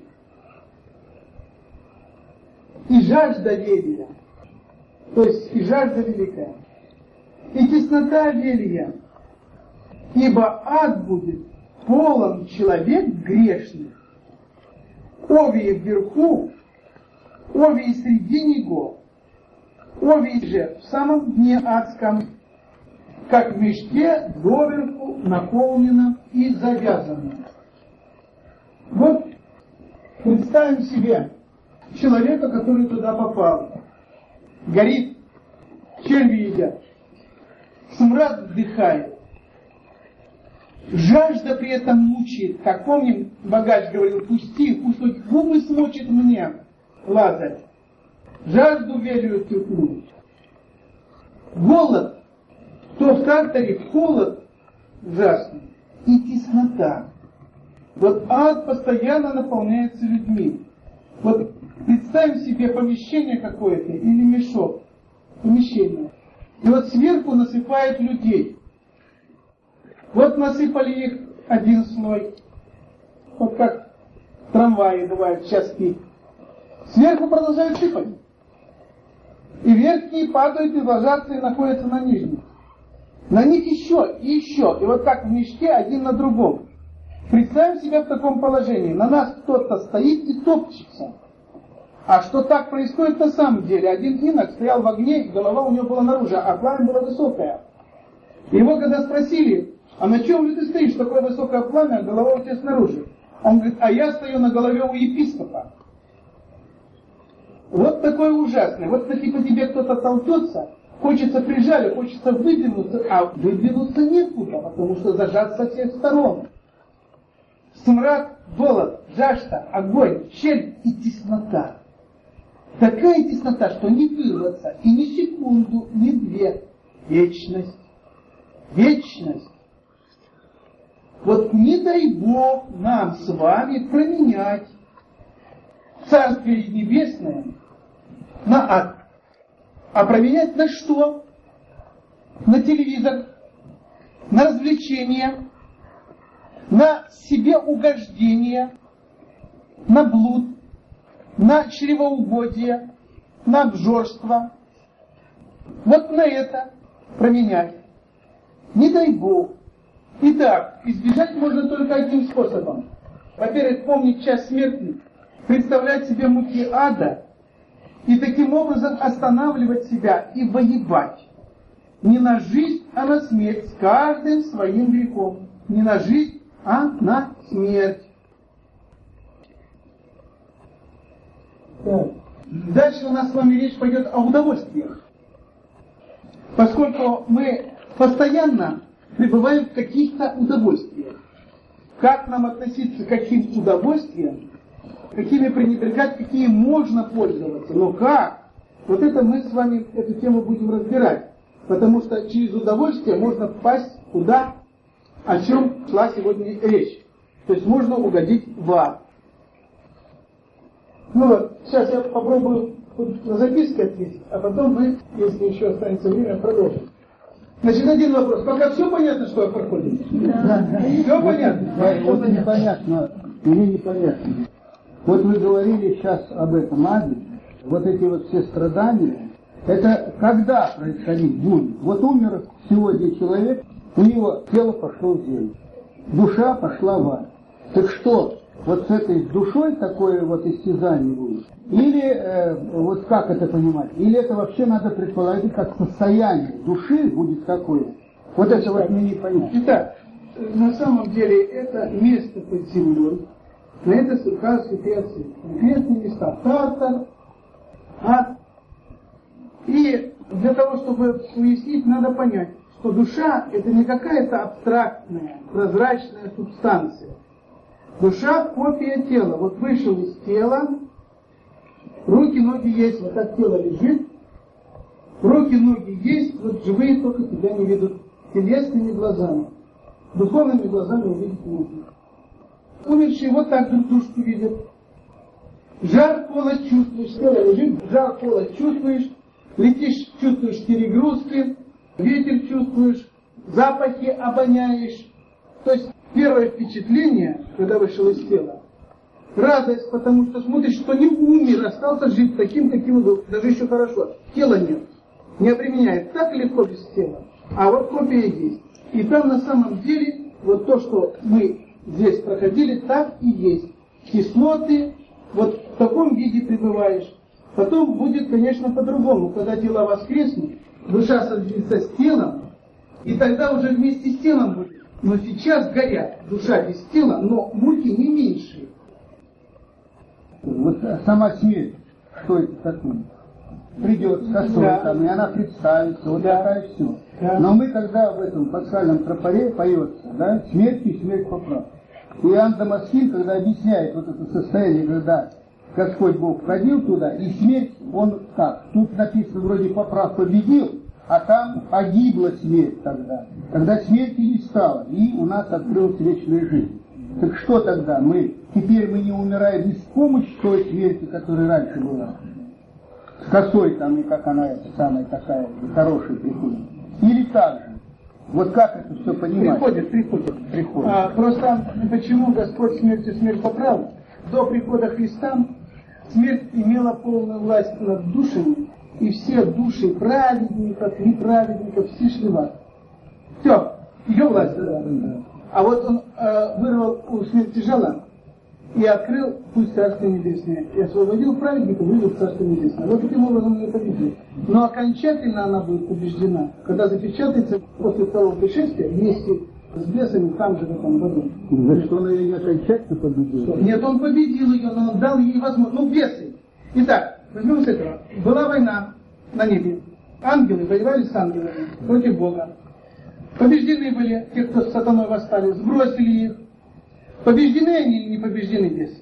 И жажда велия, то есть и жажда великая, и теснота велия, ибо ад будет полон человек грешных, овие вверху, овие среди него, овие же в самом дне адском, как в мешке доверху наполненном и завязанном. Вот представим себе человека, который туда попал. Горит, черви едят, смрад вдыхает. Жажда при этом мучает. Как помним, богач говорил, пусти, пусть хоть губы смочит мне, Лазарь. Жажду велю терплю. Голод, кто в тракторе, холод ужасный и теснота. Вот ад постоянно наполняется людьми. Вот представим себе помещение какое-то или мешок. Помещение. И вот сверху насыпают людей. Вот насыпали их один слой. Вот как трамваи бывают, час пик. Сверху продолжают сыпать. И верхние падают и ложатся и находятся на нижних. На них еще и еще. И вот как в мешке один на другом. Представим себя в таком положении. На нас кто-то стоит и топчется. А что так происходит на самом деле? Один инок стоял в огне, голова у него была наружу, а пламя было высокое. И его когда спросили, а на чем же ты стоишь, такое высокое пламя, а голова у тебя снаружи? Он говорит, а я стою на голове у епископа. Вот такое ужасное. Вот если по тебе кто-то толкется, хочется прижали, хочется выдвинуться, а выдвинуться некуда, потому что зажат со всех сторон. Смрад, голод, жажда, огонь, щель и теснота. Такая теснота, что не вырваться и ни секунду, ни две. Вечность. Вечность. Вот не дай Бог нам с вами променять Царствие Небесное на ад. А променять на что? На телевизор, на развлечения, на себе угождение, на блуд, на чревоугодие, на обжорство. Вот на это променять. Не дай Бог. Итак, избежать можно только одним способом. Во-первых, помнить час смерти, представлять себе муки ада и таким образом останавливать себя и воевать. Не на жизнь, а на смерть, с каждым своим грехом. Не на жизнь, а на смерть. Так. Дальше у нас с вами речь пойдет о удовольствиях. Поскольку мы постоянно пребываем в каких-то удовольствиях. Как нам относиться к каким удовольствиям, какими пренебрегать, какие можно пользоваться, но как? Вот это мы с вами эту тему будем разбирать. Потому что через удовольствие можно попасть куда, о чем шла сегодня речь. То есть можно угодить в ад. Ну вот, сейчас я попробую на записки ответить, а потом мы, если еще останется время, продолжим. Значит, один вопрос. Пока все понятно, что проходит? Да. Все понятно? Вот непонятно, мне непонятно. Вот вы говорили сейчас об этом аде, вот эти вот все страдания, это когда происходить будет? Вот умер сегодня человек, у него тело пошло в землю, душа пошла в ад. Так что, вот с этой душой такое вот истязание будет? Или, вот как это понимать? Или это вообще надо предположить, как состояние души будет такое? Вот это вот мне не понятно. Итак, на самом деле это место под землей, на это указывают святые отцы. Конкретные места. Тартар, ад. И для того, чтобы уяснить, надо понять, что душа это не какая-то абстрактная, прозрачная субстанция. Душа копия тела. Вот вышел из тела, руки, ноги есть, вот так тело лежит, руки, ноги есть, вот живые только тебя не видят телесными глазами. Духовными глазами увидеть не могут. Умершие вот так друг дружку видят. Жар пола чувствуешь, тело лежит, жар пола чувствуешь, летишь, чувствуешь перегрузки, ветер чувствуешь, запахи обоняешь. То есть первое впечатление, когда вышел из тела, радость, потому что смотришь, что не умер, остался жить таким, каким он был. Даже еще хорошо. Тела нет. Не обременяет так легко без тела. А вот копия есть. И там на самом деле, вот то, что мы здесь проходили, так и есть. Кислоты, вот в таком виде пребываешь. Потом будет, конечно, по-другому. Когда тело воскреснут, душа соединится с телом, и тогда уже вместе с телом будет. Но сейчас горят душа без тела, но муки не меньшие. Вот сама смерть, что это такое? Придет с косой, да, там, и она представится, вот да, такая все. Да. Но мы, когда в этом пасхальном тропаре поется, да, смерть и смерть поправ. И Иоанн Дамаскин, когда объясняет вот это состояние, когда Господь Бог входил туда, и смерть, он как? Тут написано вроде поправ победил, а там погибла смерть тогда. Тогда смерти не стало, и у нас открылась вечная жизнь. Так что тогда? Теперь мы не умираем не с помощью той смерти, которая раньше была. С косой там, и как она самая такая хорошая приходит. Или так же. Вот как это все понимать? Приходит. Просто почему Господь смертью смерть поправил? До прихода Христа смерть имела полную власть над душами, и все души праведников, неправедников все шли в ад. Все, ее власть. Да. А вот он вырвал у смерти жало и открыл путь Царства Небесное. И освободил праведников, вывел в Царство Небесное. Вот таким образом он ее победил. Но окончательно она будет побеждена, когда запечатается после второго пришествия вместе с бесами там же в этом году. За что она ее не окончательно победила? Нет, он победил ее, но он дал ей возможность. Бесы. Итак, возьмем с этого. Была война на небе. Ангелы воевали с ангелами против Бога. Побеждены были те, кто с сатаной восстали, сбросили их. Побеждены они или не побеждены бесы?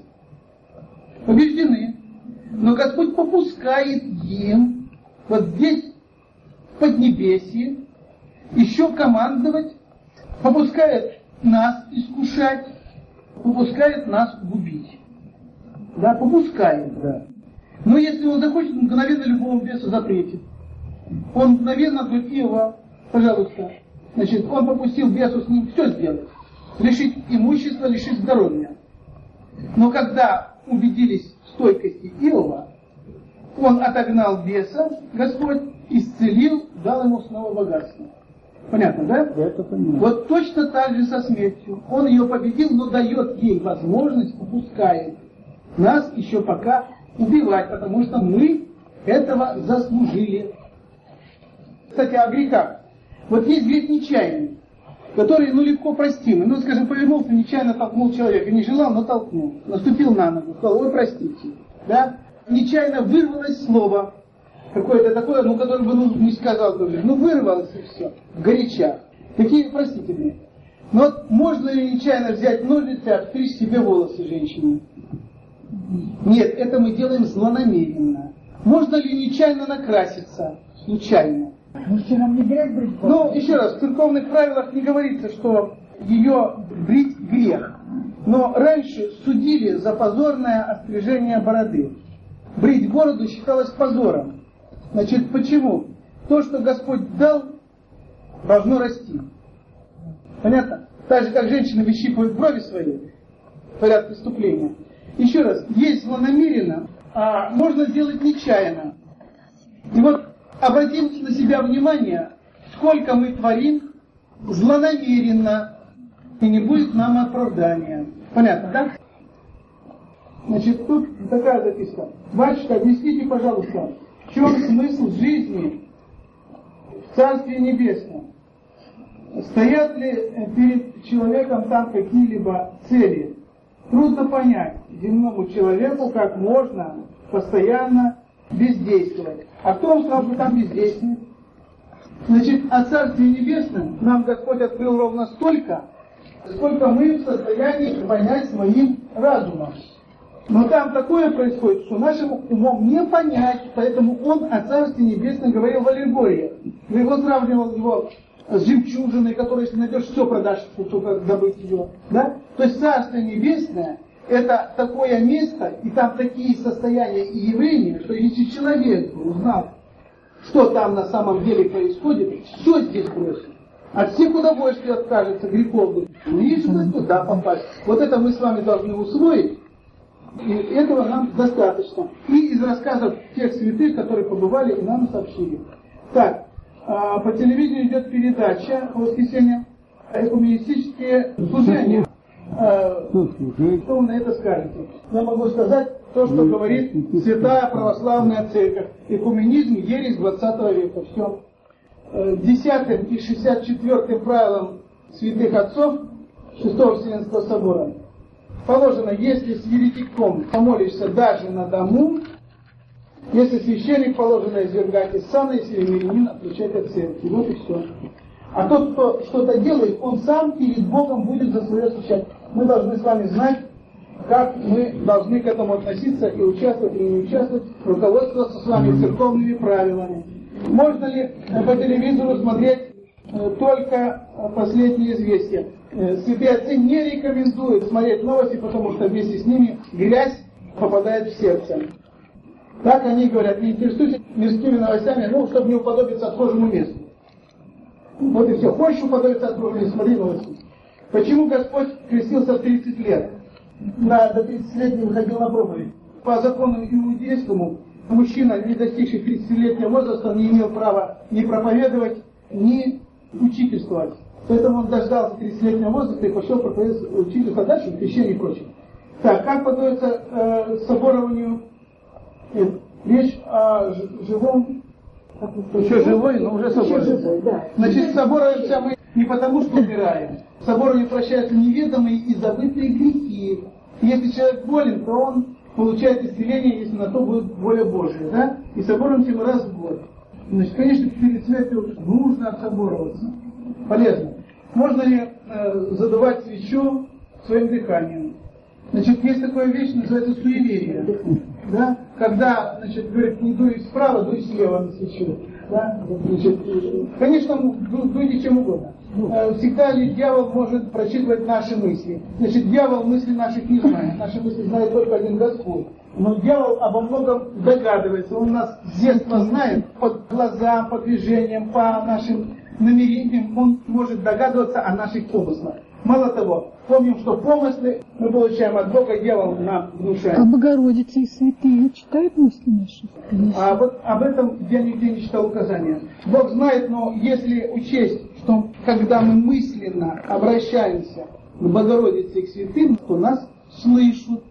Побеждены. Но Господь попускает им вот здесь, в Поднебесье, еще командовать, попускает нас искушать, попускает нас губить. Да, попускает, да. Но если он захочет, он мгновенно любому бесу запретит. Он мгновенно говорит: Иова, пожалуйста. Значит, он попустил бесу с ним все сделать. Лишить имущества, лишить здоровья. Но когда убедились в стойкости Иова, он отогнал беса, Господь исцелил, дал ему снова богатство. Понятно, да? Это понятно. Вот точно так же со смертью. Он ее победил, но дает ей возможность, упускает нас еще пока убивать, потому что мы этого заслужили. Кстати, о грехах. Вот есть грех нечаянный, который, легко простимый. Скажем, повернулся, нечаянно толкнул человека. Не желал, но толкнул. Наступил на ногу, сказал: ой, простите. Да? Нечаянно вырвалось слово. Какое-то такое, которое бы не сказал тоже. Вырвалось и все. В горячах. Такие простительные. Но вот можно ли нечаянно взять ножницы и обстричь себе волосы женщине? Нет, это мы делаем злонамеренно. Можно ли нечаянно накраситься? Случайно. Мужчинам не грех брить? Еще раз, в церковных правилах не говорится, что ее брить грех. Но раньше судили за позорное острижение бороды. Брить бороду считалось позором. Значит, почему? То, что Господь дал, должно расти. Понятно? Так же, как женщина выщипывает брови свои, творят преступления. Еще раз, есть злонамеренно, а можно сделать нечаянно. И вот обратим на себя внимание, сколько мы творим злонамеренно, и не будет нам оправдания. Понятно, да? Значит, тут такая записка. Батюшка, объясните, пожалуйста, в чем смысл жизни в Царстве Небесном? Стоят ли перед человеком там какие-либо цели? Трудно понять земному человеку, как можно постоянно бездействовать. А кто вам сказал, что там бездействует? Значит, о Царстве Небесном нам Господь открыл ровно столько, сколько мы в состоянии понять своим разумом. Но там такое происходит, что нашим умом не понять, поэтому он о Царстве Небесном говорил в аллегории. Его сравнивал его с жемчужиной, которую, если найдешь, все продашь, чтобы добыть ее. Да? То есть Царство Небесное — это такое место, и там такие состояния и явления, что если человек узнал, что там на самом деле происходит, все здесь бросит. От всех удовольствий откажется, грехов. И что туда попасть. Вот это мы с вами должны усвоить. И этого нам достаточно. И из рассказов тех святых, которые побывали и нам сообщили. Так, по телевидению идет передача в воскресенье «Экуменистические служения». Что вы на это скажете? Я могу сказать то, что говорит Святая Православная Церковь. Экуменизм — ересь 20 века. Все. 10 и 64 правилам святых отцов 6-го Вселенского собора положено, если с еретиком помолишься даже на дому, если священник, положено извергать из сана, если мирянин отлучать от церкви. Вот и все. А тот, кто что-то делает, он сам перед Богом будет за свое отвечать. Мы должны с вами знать, как мы должны к этому относиться и участвовать или не участвовать, руководствоваться с вами церковными правилами. Можно ли по телевизору смотреть только последние известия? Святые отцы не рекомендуют смотреть новости, потому что вместе с ними грязь попадает в сердце. Так они говорят: не интересуйтесь мирскими новостями, чтобы не уподобиться отхожему месту. Вот и все. Хочешь уподобиться отхожему месту, смотри новости. Почему Господь крестился в 30 лет? До 30 лет не выходил на проповедь. По закону иудейскому мужчина, не достигший 30-летнего возраста, не имел права ни проповедовать, ни учительствовать. Поэтому он дождался 30-летнего возраста и пошел проповедовать, учительство дальше, в крещении и прочее. Так, как подается к соборованию? Речь о живом, еще живой, но уже соборование. Да. Значит, соборуемся мы не потому, что умираем. В соборование прощаются неведомые и забытые грехи. Если человек болен, то он получает исцеление, если на то будет воля Божия. Да? И соборуемся мы раз в год. Значит, конечно, перед смертью нужно отсобороваться. Полезно. Можно ли задувать свечу своим дыханием? Значит, есть такая вещь, называется суеверие. Да? Когда, значит, говорит, не дуй справа, дуй слева на свечу. Да? Значит, конечно, дуйте чем угодно. Всегда ли дьявол может прочитывать наши мысли? Значит, дьявол мысли наших не знает. Наши мысли знает только один Господь. Но дьявол обо многом догадывается. Он нас с детства знает по глазам, по движениям, по нашим намерениям. Он может догадываться о наших помыслах. Мало того, помним, что помыслы мы получаем от Бога, дьявол нам внушает. А Богородица и святые читают мысли наши? А вот об этом я нигде не читал указания. Бог знает, но если учесть, что когда мы мысленно обращаемся к Богородице и к святым, то нас слышат.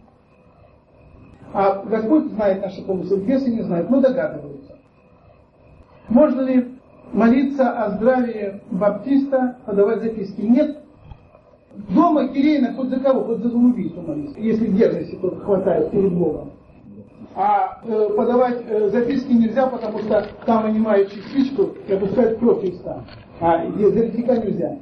А Господь знает наши помыслы, бесы не знают, но догадываются. Можно ли молиться о здравии баптиста, подавать записки? Нет. Дома Кирейна хоть за кого, хоть за самоубийство молиться, если дерзости только хватает перед Богом. А подавать записки нельзя, потому что там вынимают частичку и опускают кровь Христа. А еретика нельзя.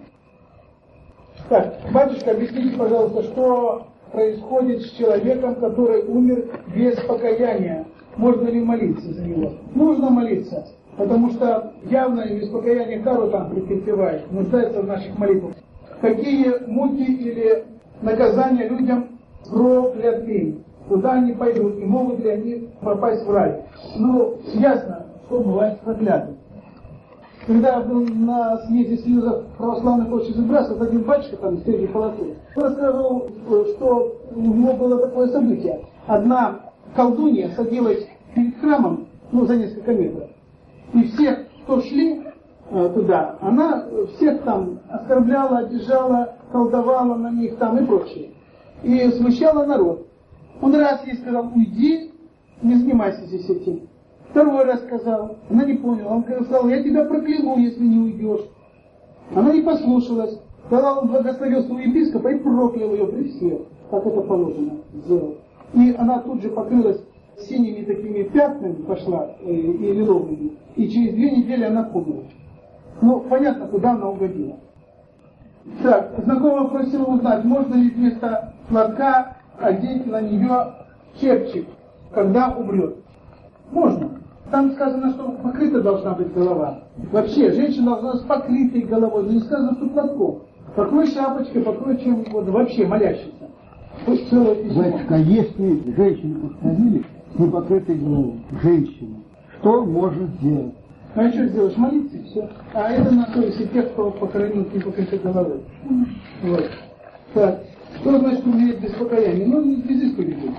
Так, батюшка, объясните, пожалуйста, что происходит с человеком, который умер без покаяния? Можно ли молиться за него? Нужно молиться, потому что явно без покаяния кару там претерпевает, нуждается в наших молитвах. Какие муки или наказания людям проклятым? Куда они пойдут и могут ли они попасть в рай? Ну, ясно, что бывает с проклятым. Когда я был на съезде Союза православных обществ Брасов, один батюшка там в средней полосы, он рассказывал, что у него было такое событие. Одна колдунья садилась перед храмом, за несколько метров. И всех, кто шли туда, она всех там оскорбляла, обижала, колдовала на них там и прочее. И смущала народ. Он раз ей сказал: уйди, не занимайся здесь этим. Второй раз сказал, она не поняла. Он сказал: я тебя прокляну, если не уйдешь. Она не послушалась. Тогда он благословил своего епископа и проклял ее при всех, как это положено сделал. И она тут же покрылась синими такими пятнами, пошла, и лиловыми. И через 2 недели она померла. Понятно, куда она угодила. Так, знакомый просил узнать, можно ли вместо платка одеть на нее чепчик, когда умрет. Можно. Там сказано, что покрыта должна быть голова. Вообще, женщина должна быть с покрытой головой, но не сказано, что платком. Покрой шапочкой, покрой чем угодно, вообще молящийся. Батюшка, если женщину посадили с непокрытой головой, женщину, что можно сделать? А что сделаешь? Молиться и все. А это на совести тех, кто похоронил с непокрытой головой. Вот. Так. Что значит умереть без покаяния? Без исповеди.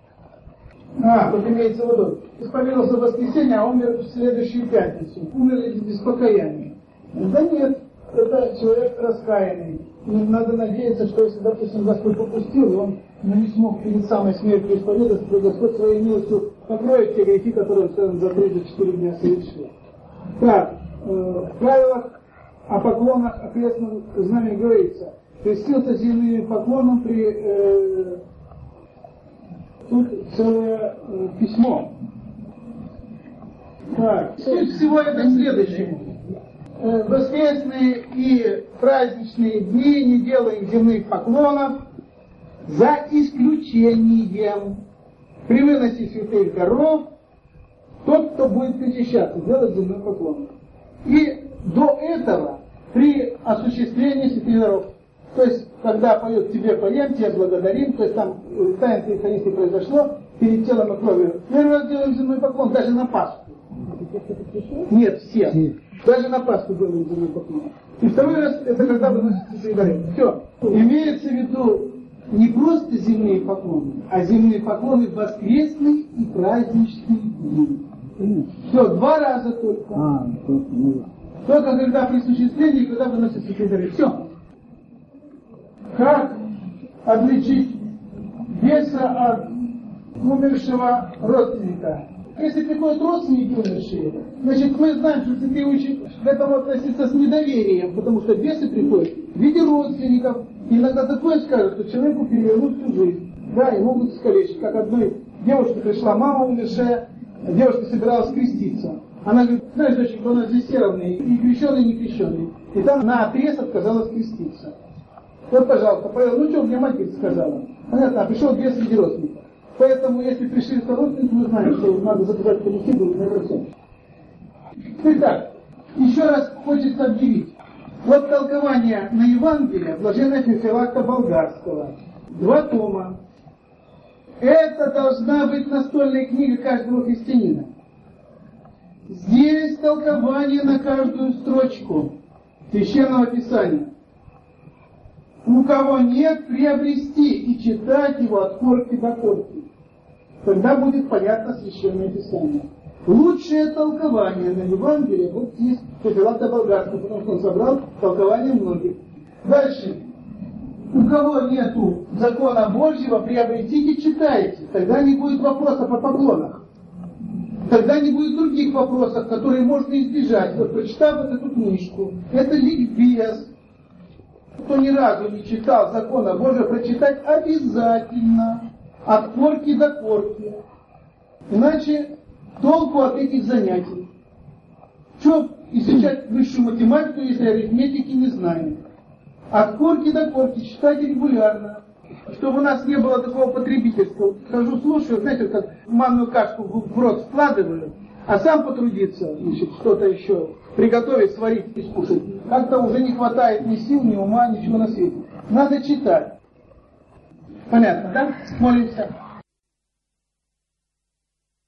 Тут имеется в виду. Исповедовался в воскресенье, а умер в следующую пятницу. Умер ли без покаяния? Да нет, это человек раскаянный. И надо надеяться, что если, допустим, Господь попустил, и он не смог перед самой смертью исповедоваться, то Господь своей милостью покроет те грехи, которые он, скажем, за 3-4 дня совершил. Так, в правилах о поклонах окрестных знаний говорится: крестился земными поклоном тут целое письмо. Так, суть всего это следующее. Воскресные и праздничные дни не делаем земных поклонов, за исключением при выносе святых даров тот, кто будет причащаться, делать земной поклон. И до этого при осуществлении святых даров. То есть, когда поет «Тебе поем, Тебе благодарим», то есть там таинство Евхаристии произошло перед телом и кровью. Первый раз делаем земной поклон, даже на Пасху. Нет, все. Даже на Пасху делаем земной поклон. И второй раз, это когда выносится святые дары. Все. Имеется в виду не просто земные поклоны, а земные поклоны воскресные и праздничные дни. Все, 2 раза только. Только когда при осуществлении, когда выносят святые дары. Все. Как отличить беса от умершего родственника? Если приходят родственники умершие, значит мы знаем, что святые учат к этому относиться с недоверием, потому что бесы приходят в виде родственников. И иногда такое скажут, что человеку перевернут всю жизнь. Да, и могут искалечить. Как одной девушке пришла мама умершая, девушка собиралась креститься. Она говорит: знаешь, доченька, у нас здесь все равны, и крещеные, и не крещеные. И там на отрез отказалась креститься. Вот, пожалуйста, что мне мать сказала? Понятно, пришел бес в виде родственника. Поэтому, если пришли родственники, мы знаем, что надо заказать панихиду и на все. Итак, еще раз хочется объявить. Вот толкование на Евангелие блаженного Феофилакта Болгарского. 2 тома. Это должна быть настольная книга каждого христианина. Здесь толкование на каждую строчку Священного Писания. У кого нет, приобрести и читать его от корки до корки. Тогда будет понятно Священное Писание. Лучшее толкование на Евангелие вот есть Феофилакта Болгарского, потому что он собрал толкование многих. Дальше. У кого нету закона Божьего, приобретите, читайте. Тогда не будет вопросов о поклонах. Тогда не будет других вопросов, которые можно избежать. Вот прочитав вот эту книжку, это ликбез. Кто ни разу не читал закона Божьего, прочитать обязательно. От корки до корки. Иначе толку от этих занятий. Что изучать высшую математику, если арифметики не знаем? От корки до корки читайте регулярно. Чтобы у нас не было такого потребительства. Хожу, слушаю, знаете, как манную кашку в рот складываю, а сам потрудиться, значит, что-то еще приготовить, сварить и скушать. Как-то уже не хватает ни сил, ни ума, ничего на свете. Надо читать. Понятно, да? Молимся.